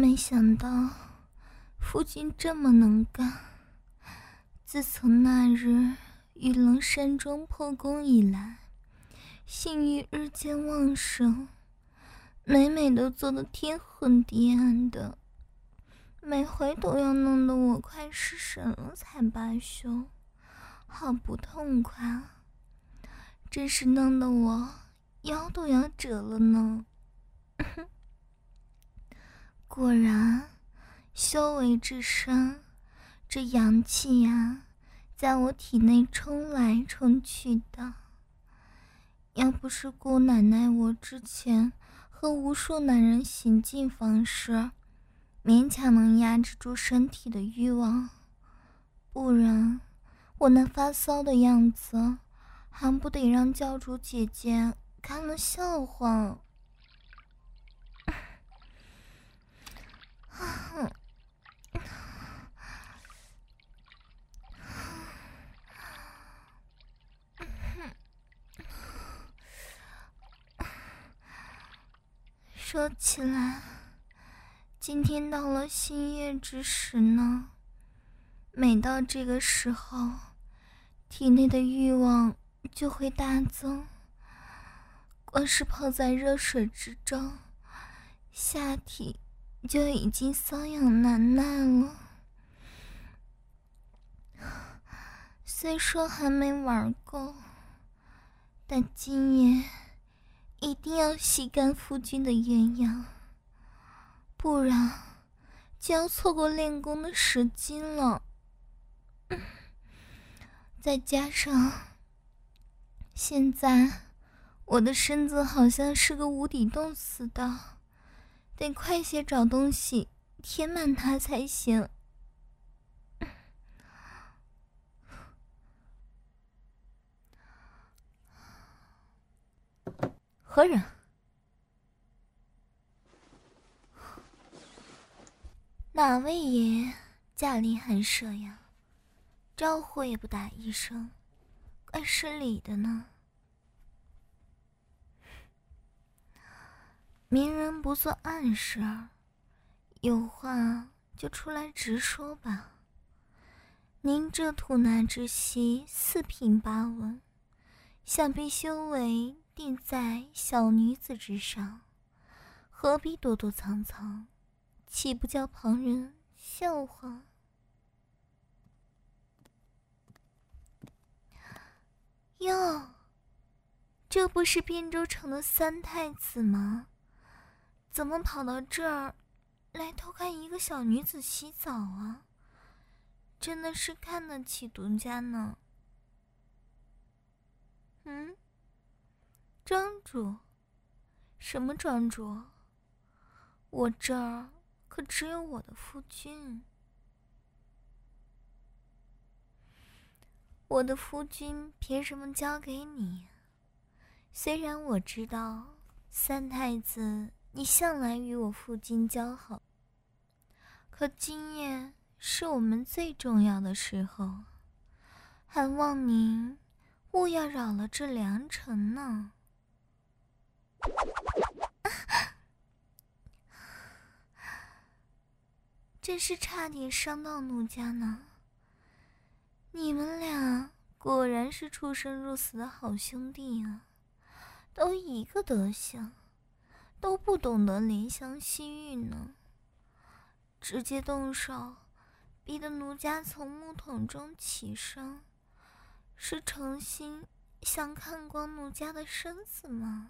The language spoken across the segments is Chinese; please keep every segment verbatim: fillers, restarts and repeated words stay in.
没想到夫君这么能干。自从那日与龙山庄破功以来，性欲日渐旺盛，每每都做得天昏地暗的，每回都要弄得我快失神了才罢休，好不痛快啊！真是弄得我腰都要折了呢。果然，修为之深，这阳气呀，在我体内冲来冲去的。要不是姑奶奶我之前和无数男人行进方式，勉强能压制住身体的欲望，不然我那发骚的样子，还不得让教主姐姐看了笑话。说起来，今天到了新月之时呢，每到这个时候，体内的欲望就会大增。光是泡在热水之中，下体就已经瘙痒难耐了。虽说还没玩够，但今夜一定要吸干夫君的鸳鸯，不然就要错过练功的时机了。再加上现在我的身子好像是个无底洞似的，得快些找东西填满它才行。何人？哪位爷驾临寒舍呀？招呼也不打一声，怪失礼的呢。明人不做暗事儿，有话就出来直说吧。您这吐纳之息四平八稳，想必修为定在小女子之上，何必躲躲藏藏，岂不叫旁人笑话？哟，这不是汴州城的三太子吗？怎么跑到这儿来偷看一个小女子洗澡啊？真的是看得起独家呢。嗯，庄主？什么庄主？我这儿可只有我的夫君。我的夫君凭什么交给你？虽然我知道三太子你向来与我夫君交好，可今夜是我们最重要的时候，还望您勿要扰了这良辰呢。真是差点伤到奴家呢。你们俩果然是出生入死的好兄弟啊，都一个德行，都不懂得怜香惜玉呢。直接动手，逼得奴家从木桶中起身，是诚心想看光奴家的身子吗？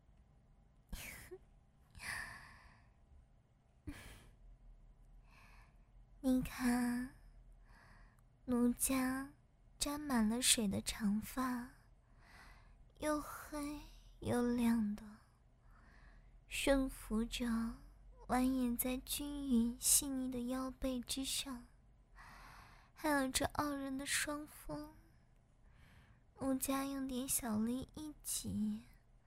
你看，奴家沾满了水的长发，又黑又亮的，顺服着蜿蜒在均匀细腻的腰背之上，还有这傲人的双峰。奴家用点小力一挤，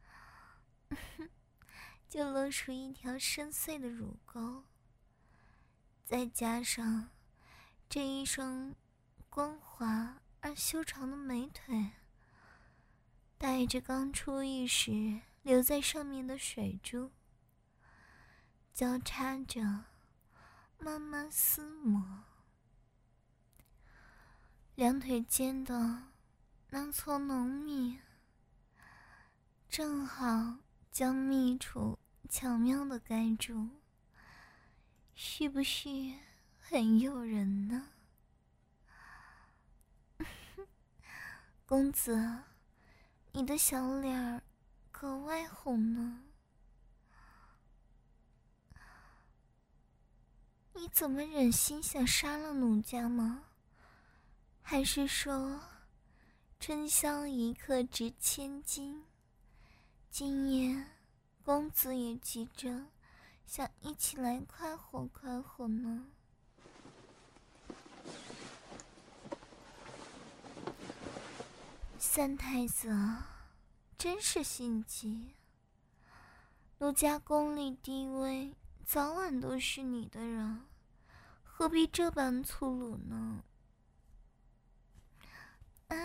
就露出一条深邃的乳沟，再加上这一双光滑而修长的美腿，带着刚出浴时留在上面的水珠，交叉着慢慢撕磨。两腿间的那撮浓蜜正好将蜜处巧妙地盖住，是不是很诱人呢？公子，你的小脸儿格外红呢。你怎么忍心想杀了奴家吗？还是说春宵一刻值千金，今夜公子也急着想一起来快活快活呢？三太子啊，真是心急。奴家功力地位早晚都是你的人，何必这般粗鲁呢？啊！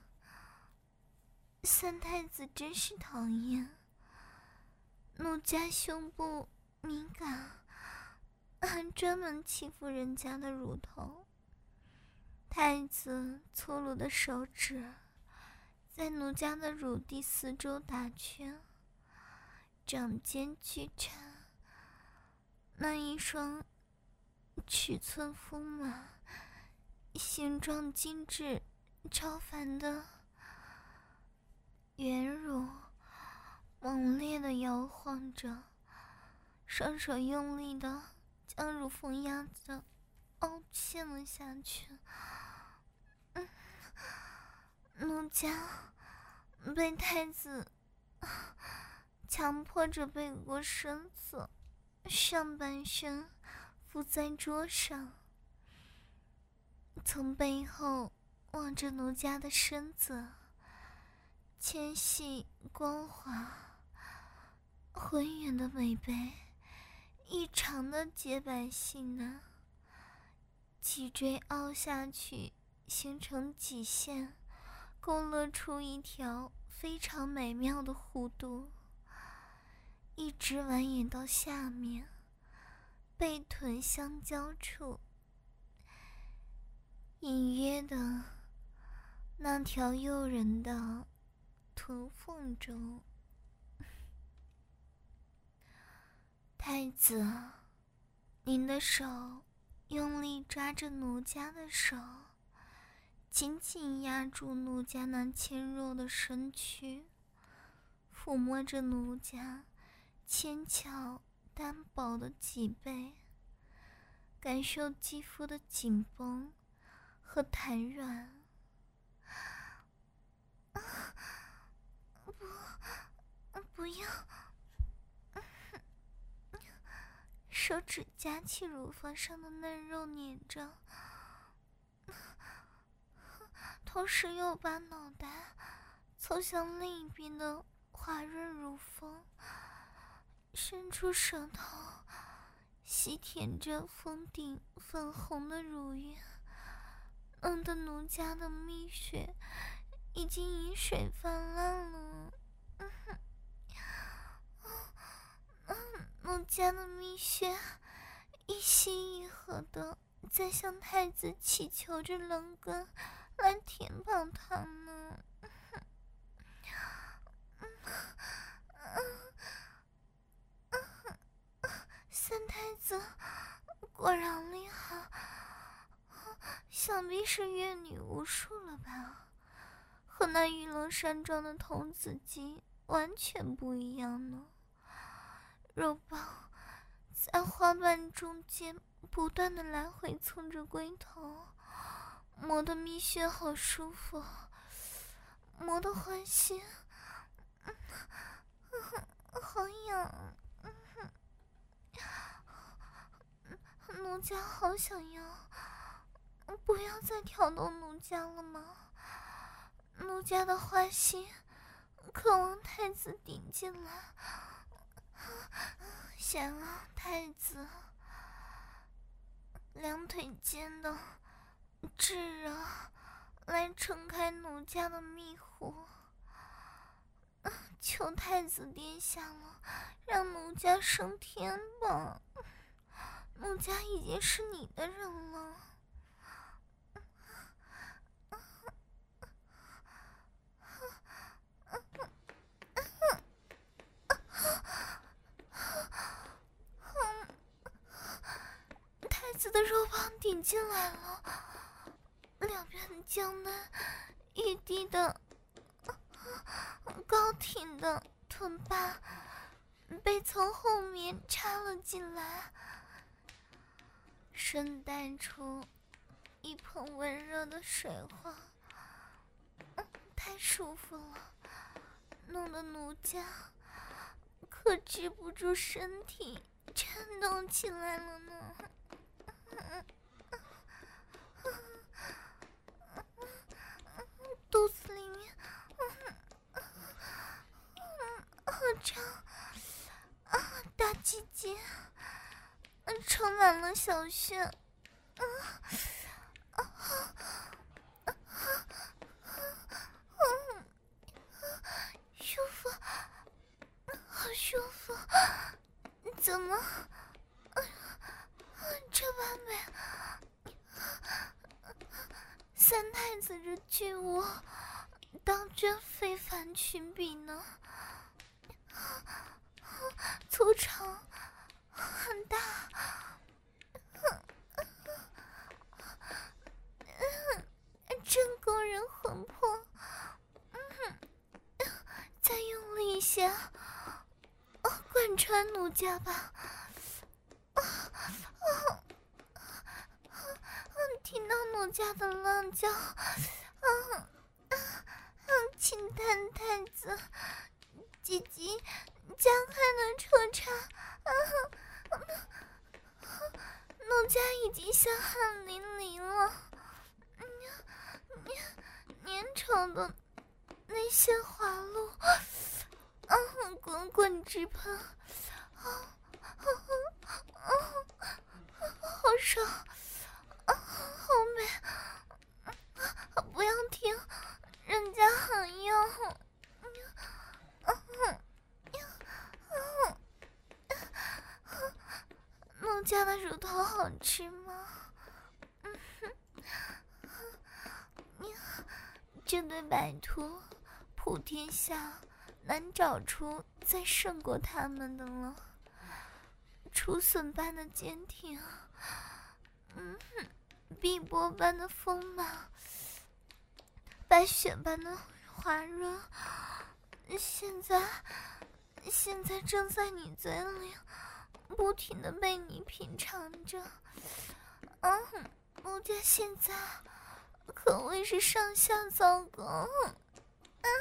三太子真是讨厌，奴家胸部敏感，还专门欺负人家的乳头。太子粗鲁的手指在奴家的乳蒂四周打圈，掌间巨颤，那一双尺寸丰满、形状精致、超凡的圆乳猛烈地摇晃着，双手用力地将乳峰压着凹陷了下去。嗯，奴家被太子强迫着背过身子，上半身伏在桌上，从背后望着奴家的身子，纤细光滑，浑圆的美背异常的洁白细嫩，脊椎凹下去形成极限，勾勒出一条非常美妙的弧度，一直蜿蜒到下面背臀相交处，隐约的那条诱人的臀缝中。太子，您的手用力抓着奴家的手，紧紧压住奴家那纤弱的身躯，抚摸着奴家纤巧单薄的脊背，感受肌肤的紧绷和弹软。啊，不，不要！手指夹起乳房上的嫩肉捻着，同时又把脑袋凑向另一边的滑润乳峰，伸出舌头吸舔着峰顶粉红的乳晕，弄得奴家的蜜血已经饮水泛滥了。嗯哼，奴家的蜜血一吸一合的在向太子祈求着冷根来填饱它呢。三太子果然厉害，想必是阅女无数了吧？和那玉龙山庄的童子鸡完全不一样呢。肉棒在花瓣中间不断的来回蹭着龟头，磨得蜜穴好舒服，磨得欢心，嗯嗯、好痒。嗯、奴家好想要，不要再挑逗奴家了吗？奴家的花心渴望太子顶进来，想让太子两腿间的炙热来撑开奴家的蜜壶，求太子殿下了，让奴家升天吧！ 奴家已经是你的人了。太子的肉棒顶进来了，两边江南玉帝的高挺的臀把被从后面插了进来，顺带出一盆温热的水花，太舒服了，弄得奴家克制不住身体颤动起来了呢。肚子里面好胀啊，大鸡鸡充满了小穴，啊啊啊啊！舒服，好舒服，怎么这般美？三太子这巨物当真非凡群比呢，粗长很大，真勾人魂魄。再用力一些，贯穿奴家吧。听到奴家的浪叫，嗯嗯，请太太子鸡鸡加快了抽插，嗯，奴家已经香汗淋漓了，粘稠的那些滑露，嗯，滚滚直喷，啊啊啊啊，好爽！好美，不要停，人家很要。奴家的乳头好吃吗？这对白兔，普天下难找出再胜过他们的了。竹笋般的坚挺，嗯哼。碧波般的丰满，白雪般的滑润，现在现在正在你嘴里不停的被你品尝着。嗯，奴家现在可谓是上下糟糕。嗯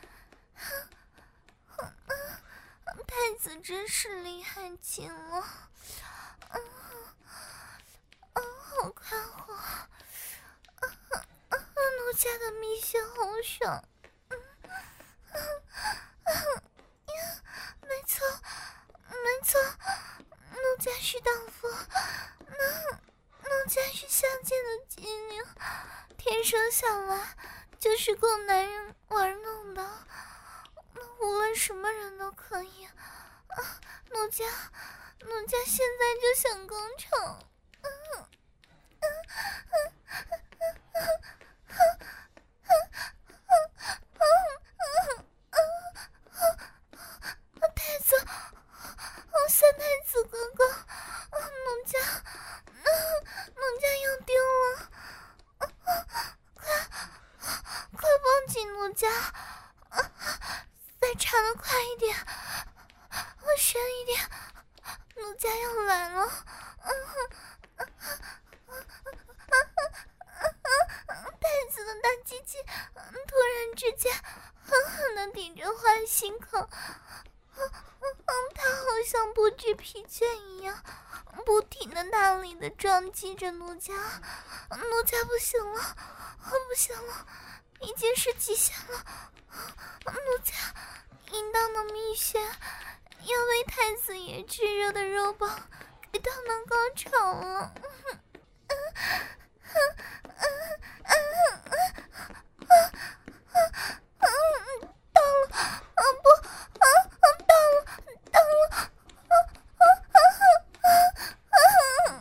嗯嗯，太子真是厉害极了。嗯嗯，好快活，啊啊啊！奴家的蜜穴好爽，嗯嗯嗯，没错没错，奴家是荡妇，奴奴家是下贱的妓女，天生下来就是供男人玩弄的，无论什么人都可以。啊，奴家奴家现在就想高潮。嗯太子，三太子哥哥，奴家，奴家要丢了，快，快抱紧奴家，再插得快一点，深一点，奴家要来了。太子的大鸡鸡突然之间狠狠地顶着花心口，他好像不知疲倦一样，不停地大力地撞击着奴家。奴家不行了，不行了，已经是极限了。奴家淫荡的蜜穴要被太子爷炙热的肉棒给荡到高潮了。到了啊不啊啊到了到了啊啊啊啊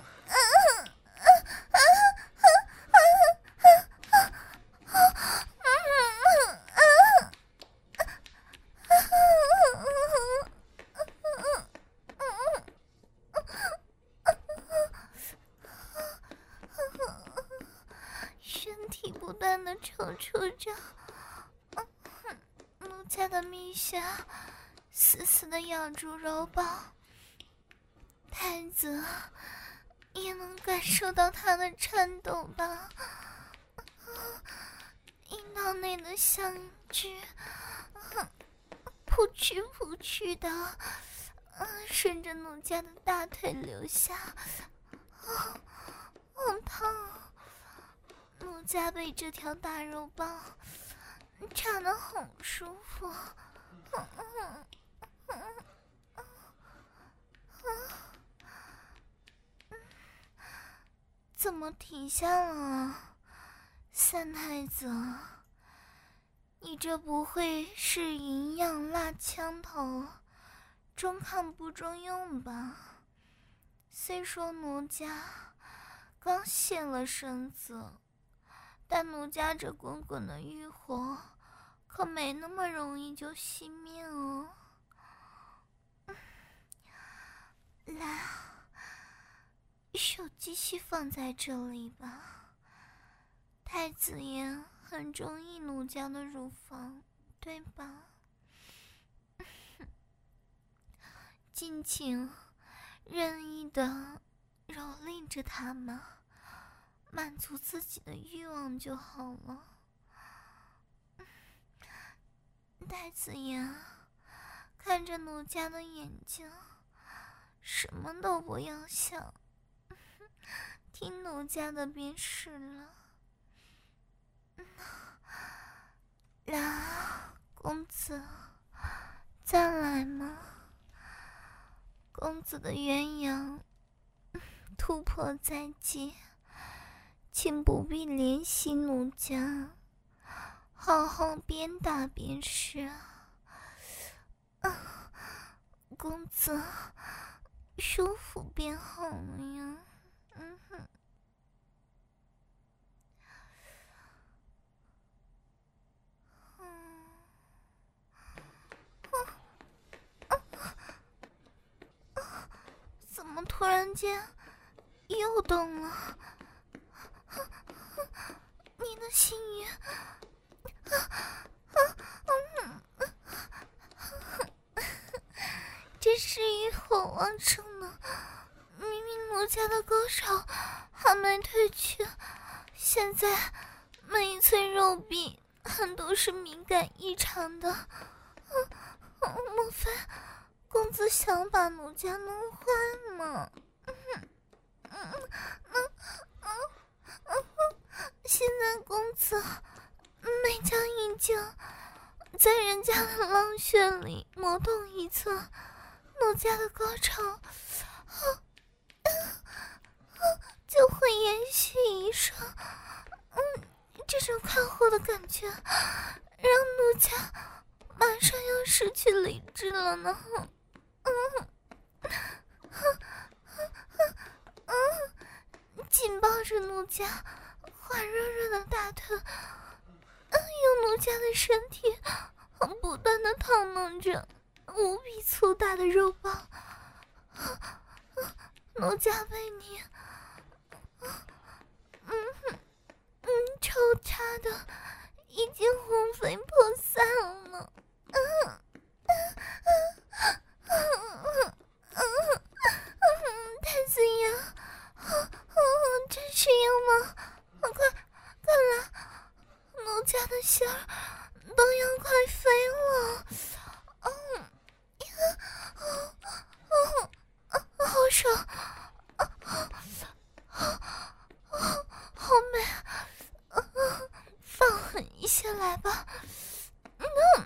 不断的抽搐着，奴家的蜜穴死死的咬住肉包，太子也能感受到他的颤抖吧？阴道内的香汁扑哧扑哧的顺着奴家的大腿流下，好烫！奴家被这条大肉棒插得好舒服。怎么停下了？三太子，你这不会是营养辣枪头，中看不中用吧？虽说奴家刚现了身子，但奴家这滚滚的欲火可没那么容易就熄灭哦。来，手继续放在这里吧。太子爷很中意奴家的乳房，对吧？尽情任意的蹂躏着他们，满足自己的欲望就好了。太子爷看着奴家的眼睛，什么都不要想，听奴家的便是了。来，公子，再来吗？公子的鸳鸯突破在即，请不必怜惜奴家，好好鞭打便是。啊，公子舒服便好了呀。嗯哼。怎么突然间又动了？你的心语，这是欲火旺盛呢。明明奴家的高潮还没退去，现在每一寸肉壁还都是敏感异常的。莫非公子想把奴家弄坏吗？现在公子每将一将在人家的浪穴里挪动一侧，奴家的高潮就会延续一生。嗯，这种快活的感觉让奴家马上要失去理智了呢。嗯，紧抱着奴家滑热热的大腿，用奴家的身体不断的烫弄着无比粗大的肉棒。奴家被你嗯嗯抽插的已经魂飞魄散了。嗯太子爷，真是要吗？快快来，奴家的心儿都要快飞了。嗯，好爽，好美，放狠一些来吧。嗯。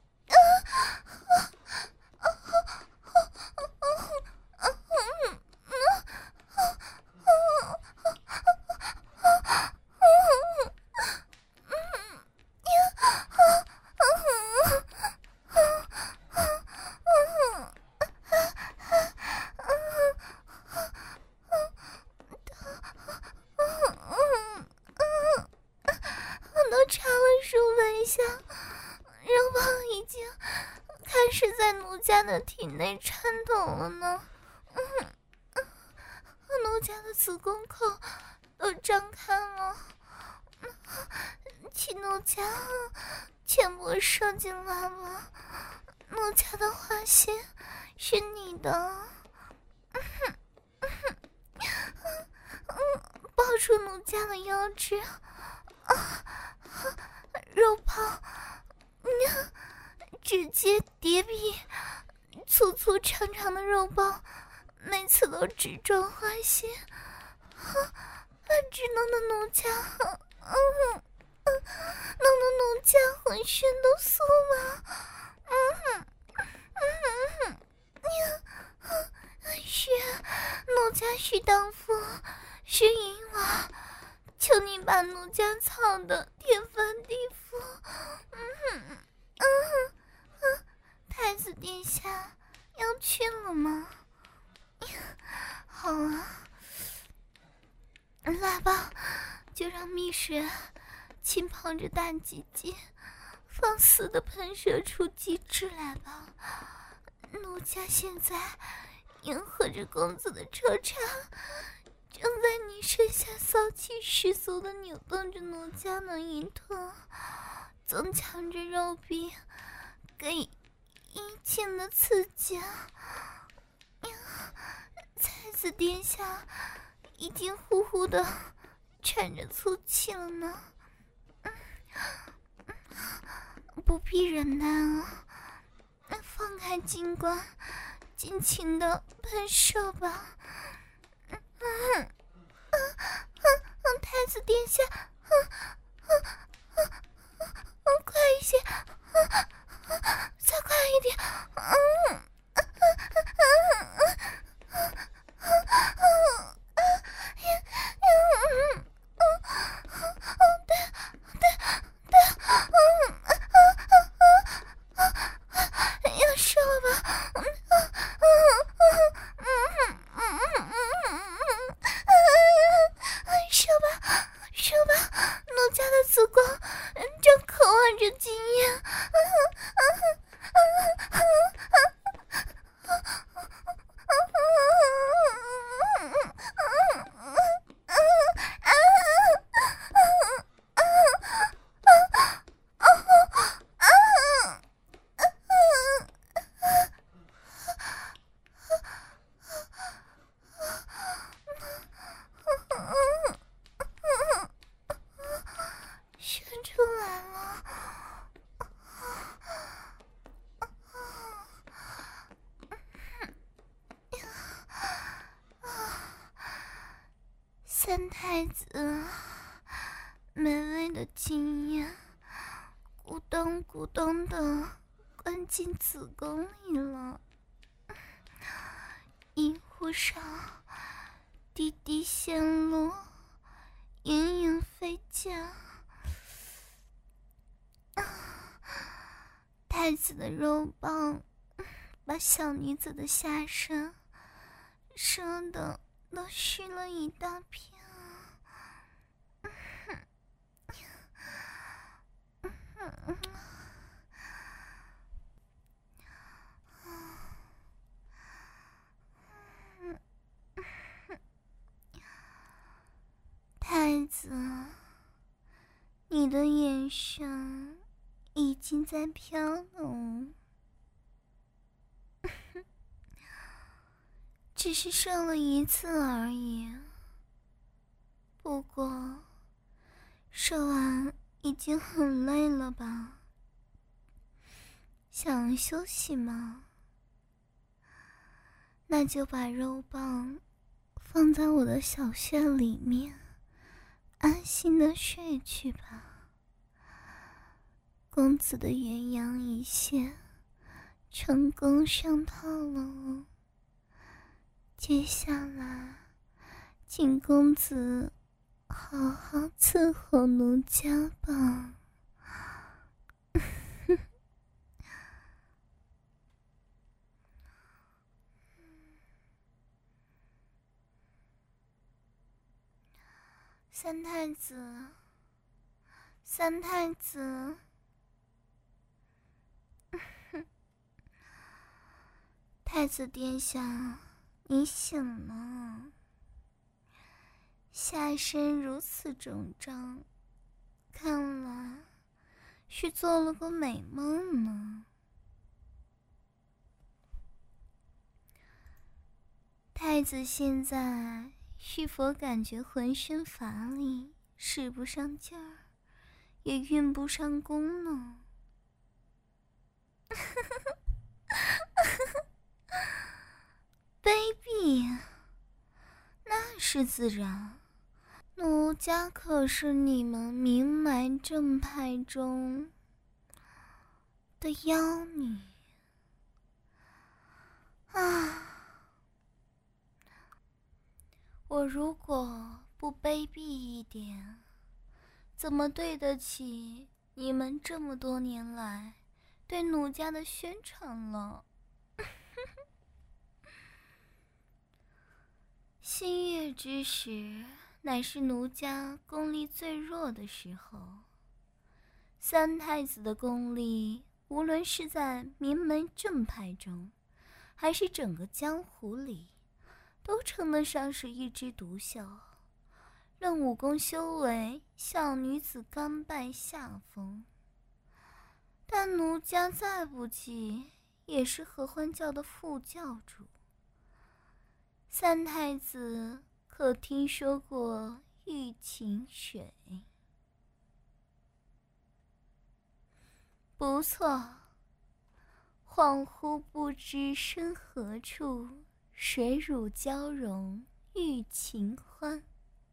的体内颤抖了呢。嗯，奴家的子宫口都张开了， 气奴家全部射进来了，奴家的花心是你的。嗯哼嗯哼嗯，抱住奴家的腰肢，啊，肉泡，嗯，直接叠比粗粗长长的肉包，每次都直撞花心，啊，只弄得奴家，嗯嗯，弄得奴家浑身都酥麻，嗯哼，嗯哼，呀，是奴家许当夫，是淫娃，求你把奴家操得天翻地覆，嗯哼，嗯哼，嗯，太子殿下要去了吗？好啊，来吧，就让蜜水浸泡着大鸡鸡，放肆的喷射出鸡汁来吧。奴家现在迎合着公子的车叉，正在你身下骚气十足的扭动着奴家的阴臀，增强着肉壁，给阴茎的刺激。太子殿下已经呼呼的喘着粗气了呢，嗯嗯，不必忍耐啊，放开金冠，尽情的喷射吧。嗯嗯嗯嗯，太子殿下，嗯嗯嗯嗯，快一些，嗯嗯，再快一点，嗯嗯嗯嗯嗯嗯。嗯嗯嗯嗯嗯，对对对，嗯嗯嗯嗯，要射了吧？嗯嗯嗯嗯嗯嗯嗯嗯嗯，射吧射吧，奴家的子宫正渴望着经验，嗯嗯嗯嗯嗯。射出来了。三太子美味的经验咕咚咕咚的灌进子宫里了，阴户上滴滴线路，盈盈飞溅，太子的肉棒把小女子的下身射得都虚了一大片。太子，你的眼神已经在飘了，只是射了一次而已。不过射完已经很累了吧？想休息吗？那就把肉棒放在我的小穴里面，安心的睡去吧。公子的元阳一泄，成功上套了哦。接下来请公子好好伺候奴家吧。三太子，三太子，太子殿下，你醒了。下身如此肿胀， 看来是做了个美梦呢。太子现在是否感觉浑身乏力，使不上劲儿，也运不上功呢？卑鄙，那是自然。奴家可是你们明埋正派中的妖女啊！我如果不卑鄙一点，怎么对得起你们这么多年来对奴家的宣传了？新月之时，乃是奴家功力最弱的时候。三太子的功力，无论是在名门正派中，还是整个江湖里，都称得上是一枝独秀。论武功修为，小女子甘拜下风。但奴家再不济，也是合欢教的副教主。三太子可听说过玉琴水？不错，恍惚不知身何处，水乳交融玉琴欢。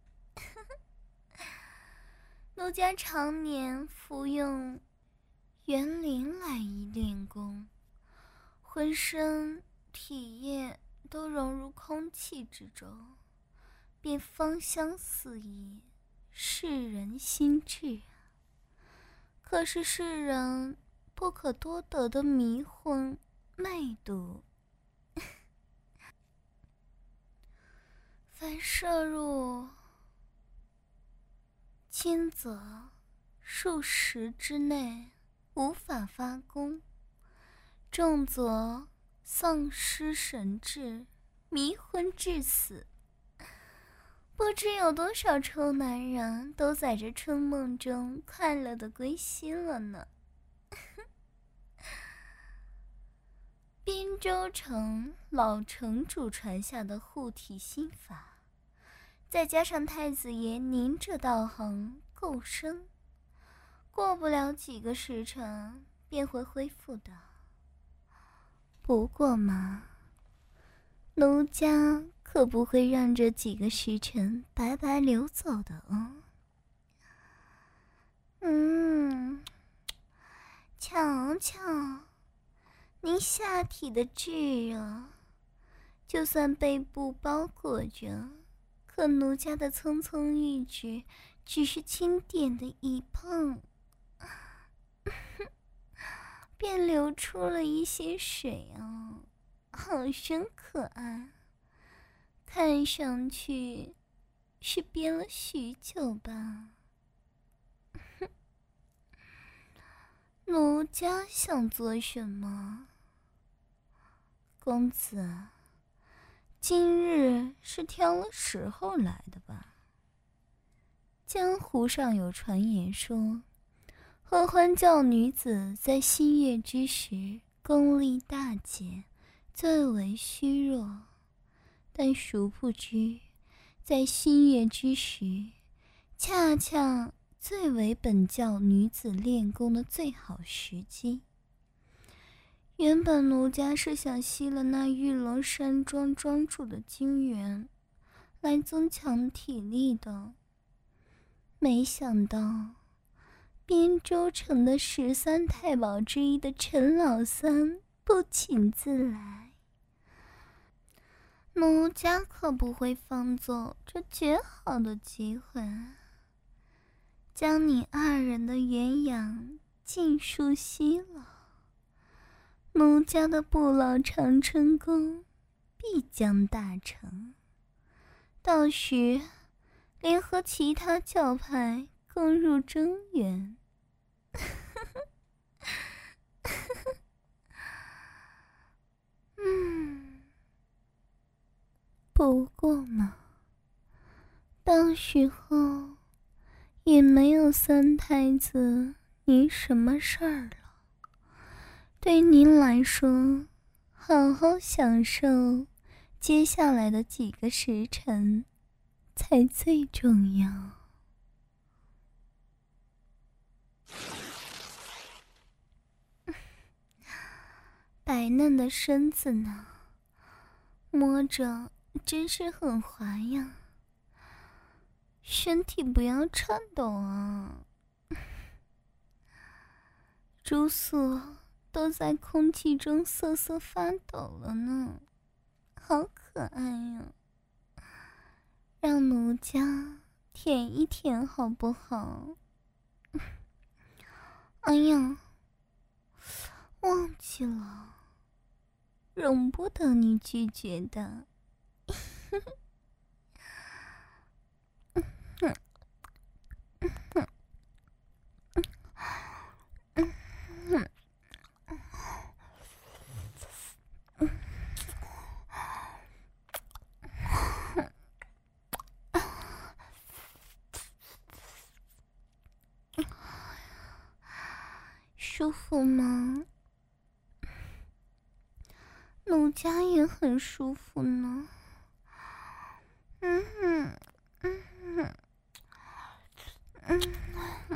奴家常年服用元灵来仪练功，浑身体液都融入空气之中，便芳香四溢，世人心智。可是世人不可多得的迷昏媚毒，凡摄入轻则数十之内无法发功，重则丧失神智，迷昏致死。不知有多少臭男人都在这春梦中快乐地归西了呢。滨州城老城主传下的护体心法，再加上太子爷您这道行够深，过不了几个时辰便会恢复的。不过嘛，奴家可不会让这几个时辰白白流走的哦。嗯，瞧瞧，您下体的炙热，就算背部包裹着，可奴家的葱葱玉指只是轻点的一碰，便流出了一些水哦，好生可爱。看上去是憋了许久吧？奴家想做什么？公子，今日是挑了时候来的吧？江湖上有传言说，合欢教女子在新月之时功力大减，最为虚弱。但殊不知，在新月之时，恰恰最为本教女子练功的最好时机。原本奴家是想吸了那玉龙山庄庄主的精元，来增强体力的，没想到滨州城的十三太保之一的陈老三不请自来。奴家可不会放走这绝好的机会，将你二人的元养尽数吸了。奴家的不老长春功必将大成，到时联合其他教派攻入中原。嗯，不过嘛，到时候也没有三太子你什么事儿了。对您来说，好好享受接下来的几个时辰才最重要。白嫩的身子呢，摸着真是很滑呀。身体不要颤抖啊，猪宿都在空气中瑟瑟发抖了呢，好可爱呀！让奴家舔一舔好不好？哎呀，忘记了，容不得你拒绝的。舒服吗？奴家也很舒服呢。嗯哼，嗯哼，嗯哼，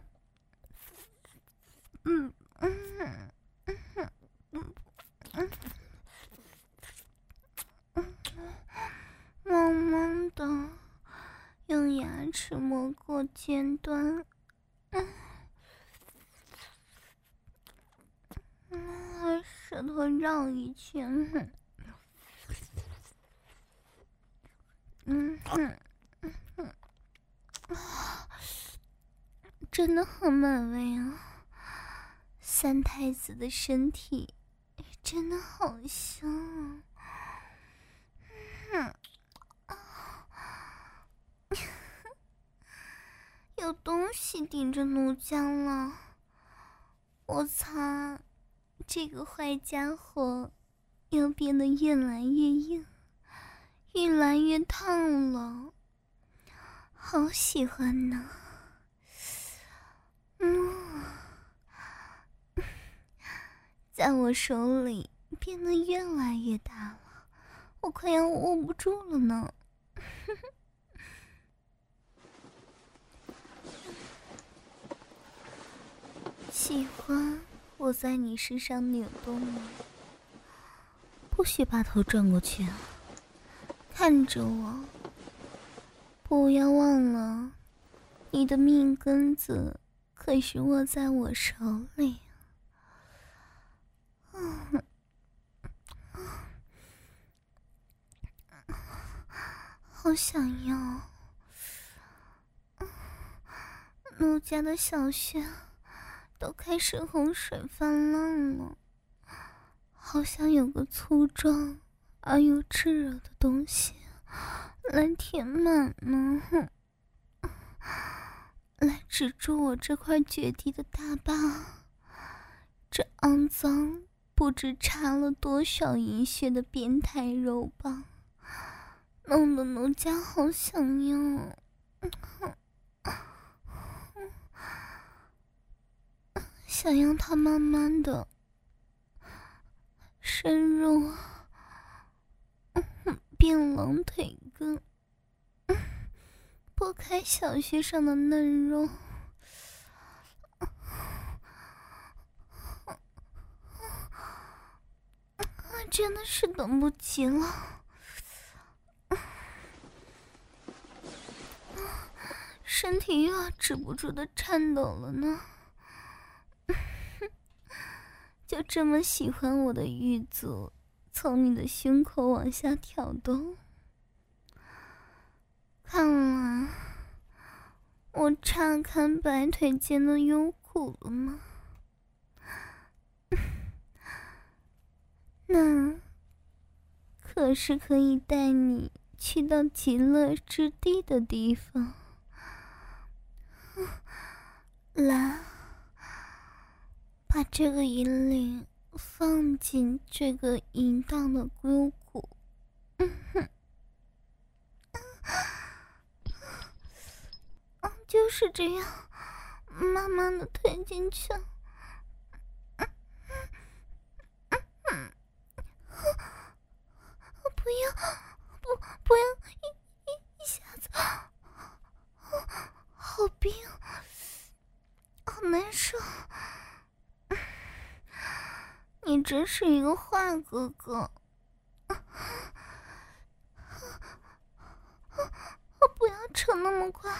嗯嗯嗯嗯嗯嗯，慢慢的用牙齿磨过尖端，嗯。嗯，舌头绕一圈，嗯嗯嗯，真的很美味啊！三太子的身体真的好香啊！嗯，有东西顶着奴家了，我擦！这个坏家伙要变得越来越硬，越来越烫了，好喜欢呢。嗯，在我手里变得越来越大了，我快要握不住了呢。喜欢我在你身上扭动吗？不许把头转过去啊，看着我，不要忘了，你的命根子可是握在我手里。嗯，好想要。奴家的小穴都开始洪水泛滥了，好想有个粗壮而又炙热的东西来填满呢，来止住我这块绝地的大疤。这肮脏不知插了多少银血的变态肉棒，弄得奴家好想要。想要它慢慢的深入变冷腿根，剥开小穴上的嫩肉，真的是等不及了。身体又要止不住的颤抖了呢。就这么喜欢我的玉足从你的胸口往下挑动，看来我岔开白腿间的幽谷了吗？那可是可以带你去到极乐之地的地方。来，把这个引领放进这个淫荡的幽谷。嗯哼， 就是这样慢慢的推进去。不要，不不要一一一下子，好冰，好难受。你真是一个坏哥哥。不要扯那么快。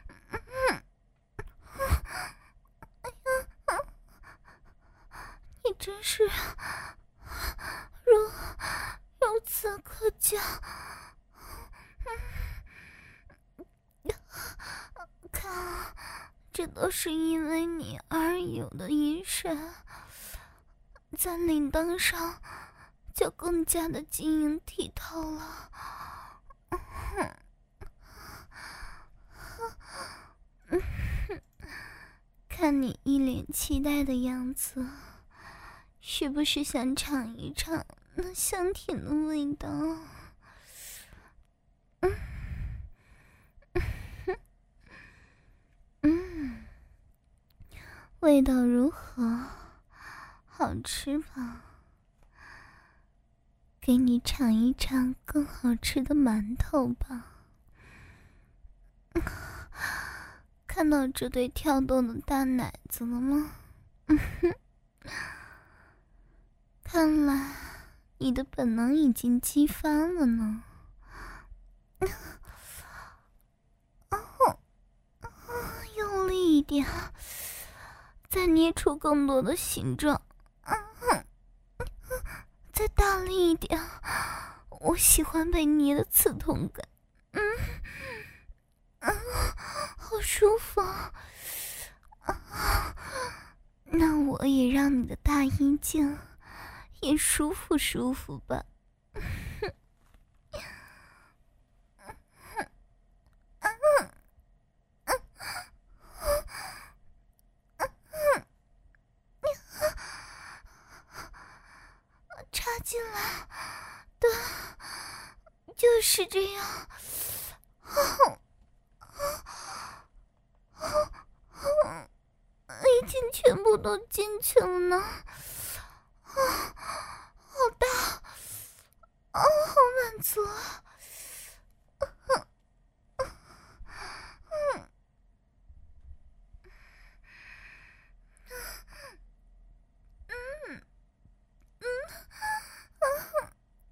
你真是如由此可讲。看，这都是因为你而有的医生，在铃铛上就更加的晶莹剔透了。看你一脸期待的样子，是不是想尝一尝那香甜的味道？嗯，嗯，味道如何？好吃吧？给你尝一尝更好吃的馒头吧。看到这对跳动的大奶子了吗？嗯哼，看来你的本能已经激发了呢。哦，用力一点，再捏出更多的形状。嗯，再大力一点，我喜欢被捏的刺痛感。嗯。啊，好舒服啊！那我也让你的大阴茎也舒服舒服吧。插进来，对，就是这样。已经全部都进去了呢。啊，好大，啊，好满足啊！嗯嗯嗯嗯啊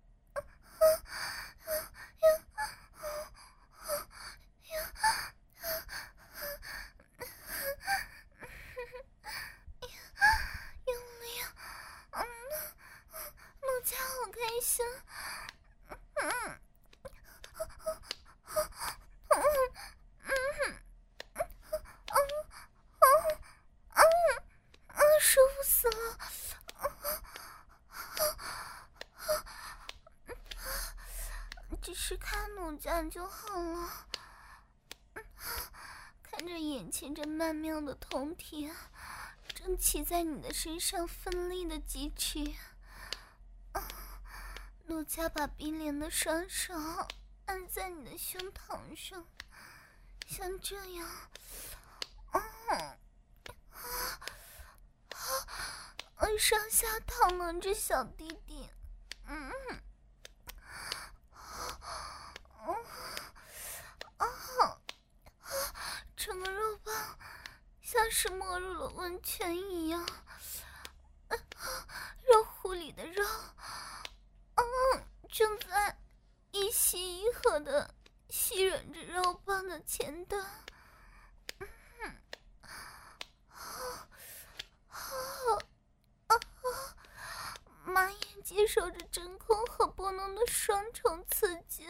只是看奴家就好了。看着眼前这曼妙的酮体正骑在你的身上奋力的疾驰，奴家把冰凉的双手按在你的胸膛上，像这样，嗯，而上下淌了着小弟弟，嗯。整个肉棒像是没入了温泉一样，肉壶里的肉，嗯，正在一吸一合的吸吮着肉棒的前端，嗯，马眼接受着真空和波动的双重刺激，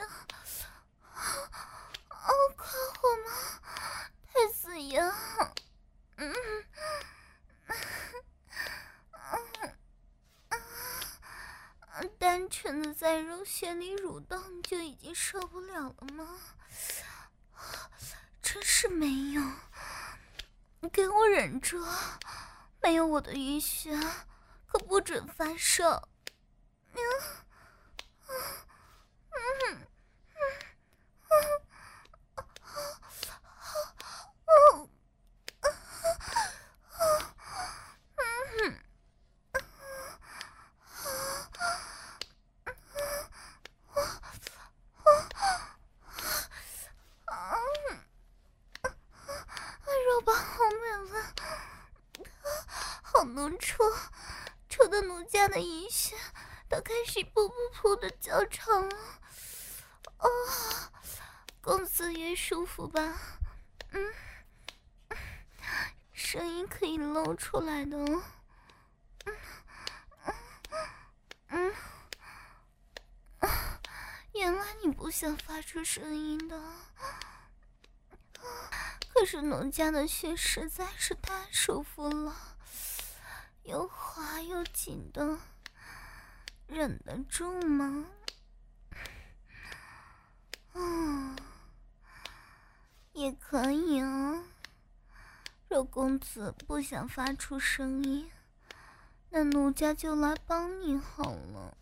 哦，快活吗？太子爷，嗯，嗯，单纯的在肉穴里蠕动就已经受不了了吗？真是没用，你给我忍住，没有我的允许，可不准发射。嗯嗯嗯嗯了，好浓稠，抽的奴家的阴穴都开始噗噗噗的叫长了。哦，公子越舒服吧？嗯，声音可以露出来的哦。嗯嗯嗯，原来你不想发出声音的。可是奴家的血实在是太舒服了，又滑又紧的，忍得住吗？嗯，也可以啊。若公子不想发出声音，那奴家就来帮你好了。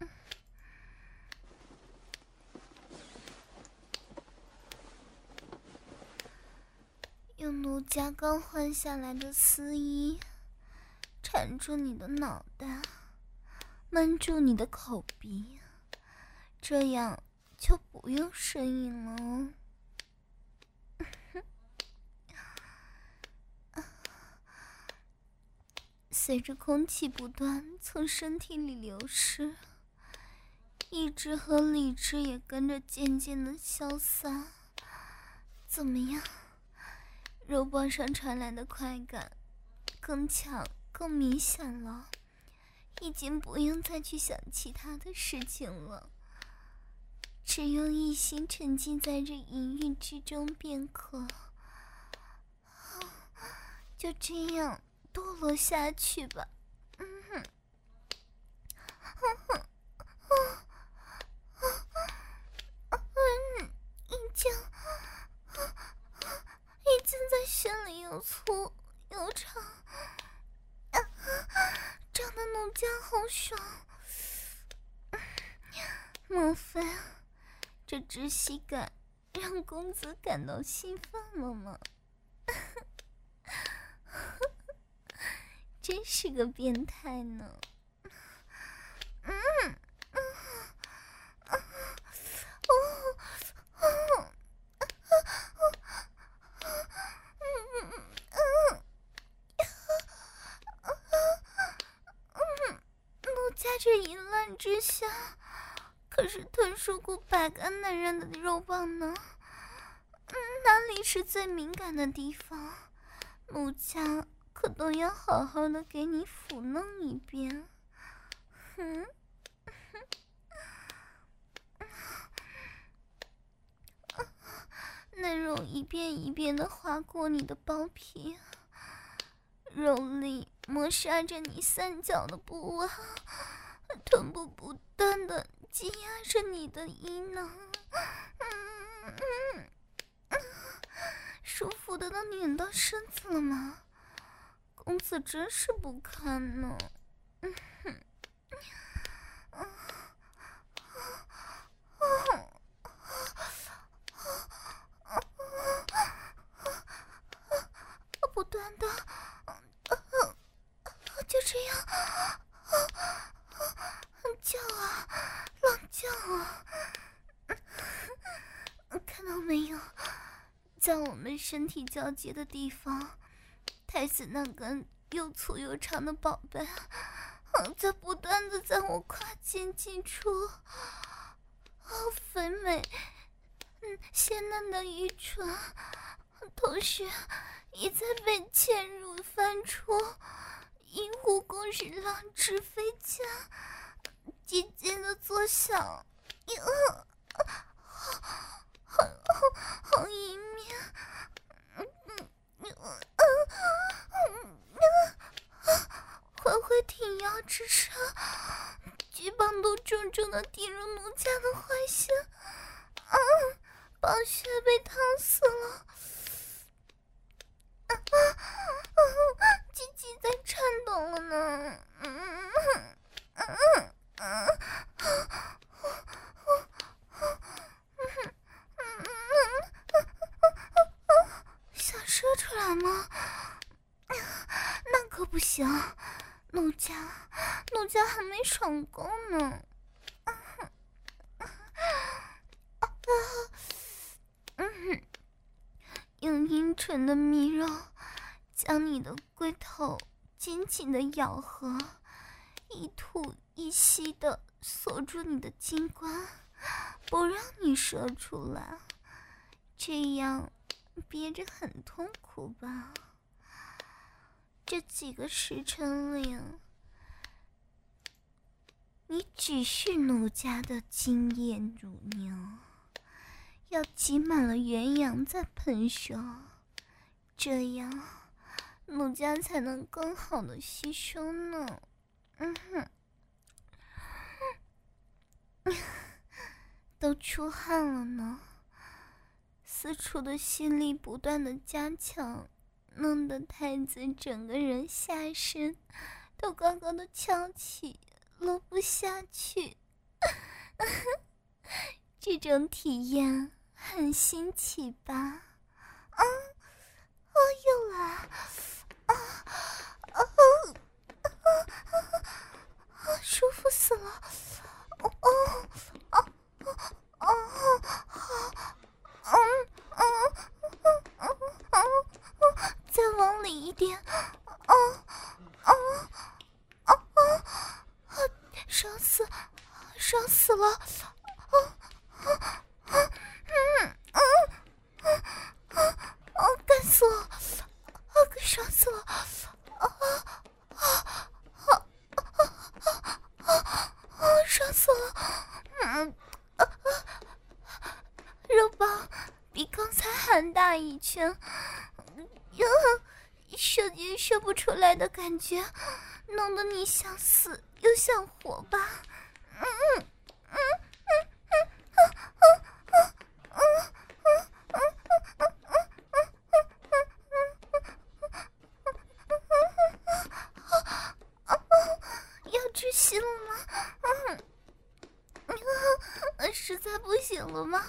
用奴家刚换下来的丝衣缠住你的脑袋，闷住你的口鼻，这样就不用声音了。随着空气不断从身体里流失，意志和理智也跟着渐渐的消散。怎么样？肉棒上传来的快感更强更明显了，已经不用再去想其他的事情了，只用一心沉浸在这淫欲之中便可。就这样堕落下去吧。嗯哼，嗯哼，嗯，已经已经在心里又粗又长，啊，长得奴家好爽。莫非这窒息感让公子感到兴奋了吗？真是个变态呢。嗯嗯嗯嗯嗯嗯，奴家这淫乱之下，可是吞噬过百个男人的肉棒呢。嗯，哪里是最敏感的地方？奴家可都要好好的给你抚弄一遍。嗯，嫩肉一遍一遍的划过你的包皮，肉力磨砂着你三角的部位，臀部不断的挤压着你的阴囊。嗯嗯嗯，舒服的都拧到身子了吗？公子真是不堪呢。嗯哼，嗯嗯不断的，就这样叫啊，乱叫啊！看到没有，在我们身体交接的地方，胎子那根又粗又长的宝贝，在不断的在我胯间进出，肥美、嗯鲜嫩的玉唇，同时也在被嵌入翻出，阴户更是浪掷飞溅，渐渐的作响。呃好好好一面，嗯嗯嗯嗯嗯，挥挥挺腰之上，巨棒都重重的抵入奴家的怀心，嗯，宝血被烫死了，啊啊啊！鸡鸡在颤抖了呢，嗯嗯嗯嗯想射出来吗？那可不行，奴家奴家还没爽够呢。嗯，用阴唇的蜜肉将你的龟头紧紧的咬合，一吐一吸的锁住你的精关，不让你射出来，这样憋着很痛苦吧？这几个时辰里，你只是奴家的精液乳牛，要挤满了元阳再喷射，这样奴家才能更好的吸收呢。嗯哼，都出汗了呢，私处的吸力不断的加强，弄得太子整个人下身都高高的翘起，落不下去。这种体验很新奇吧？啊啊，又来啊啊啊啊！舒服死了！哦哦哦哦哦，好，嗯嗯嗯嗯嗯，再往里一点，哦哦哦哦，爽死，爽死了！哦哦哦，嗯嗯嗯嗯嗯，干死我！啊，爽死了！啊啊啊啊啊啊！爽死了！嗯啊啊，肉棒比刚才还大一圈，呀，射也射不出来的感觉，弄得你想死又想活吧？嗯嗯嗯嗯嗯嗯嗯嗯要窒息了吗？嗯，实在不行了吗？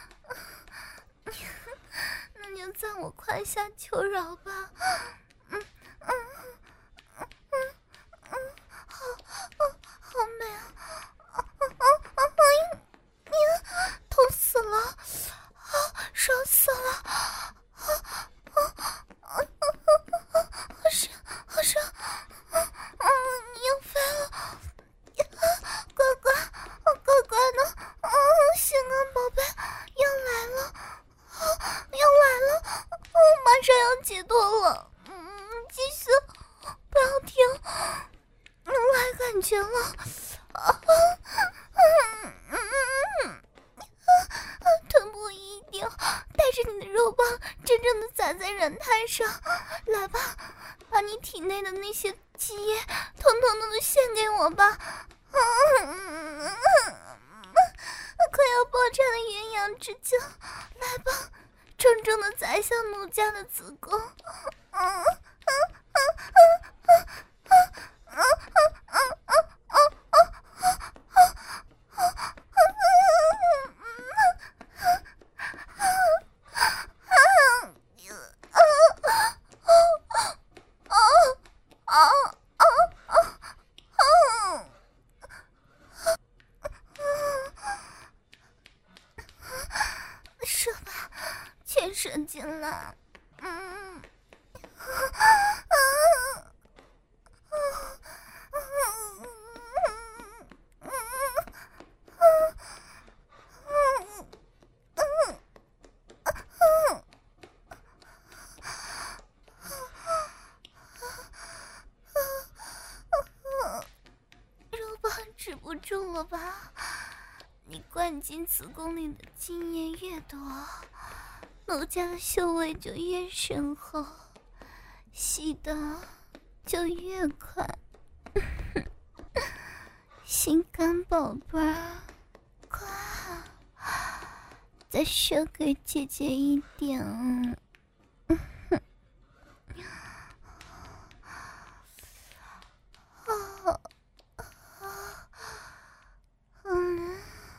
那就在我胯下求饶吧。嗯嗯嗯嗯嗯，好，好美啊！啊啊啊啊！你痛死了！啊，爽死了！啊啊啊啊啊！好爽，好爽！嗯嗯，你又飞了！乖乖，乖乖的，嗯，心肝宝贝要来了，要来了，嗯，马上要解脱了，嗯，继续，不要停，来感觉了，啊，嗯嗯嗯，臀部一顶，带着你的肉棒真正的砸在软胎上，来吧，把你体内的那些积液统统的都献给我吧。嗯，快要爆炸的元阳之精，来吧，重重的砸向奴家的子宫。嗯嗯嗯嗯嗯嗯嗯嗯射吧，全射进来。嗯，肉棒止不住了吧？你灌进子宫里的精液越多，奴家的嗅味就越深厚，吸的就越快。心肝宝贝儿，快，再射给姐姐一点。啊啊，嗯，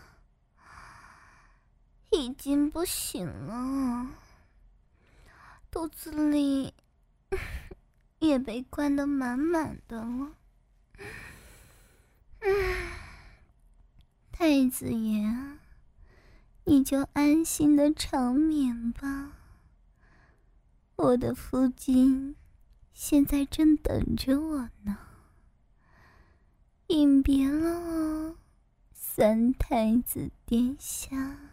已经不行了，肚子里也被灌得满满的了。嗯，太子爷，你就安心的长眠吧，我的夫君现在正等着我呢。应别了，三太子殿下。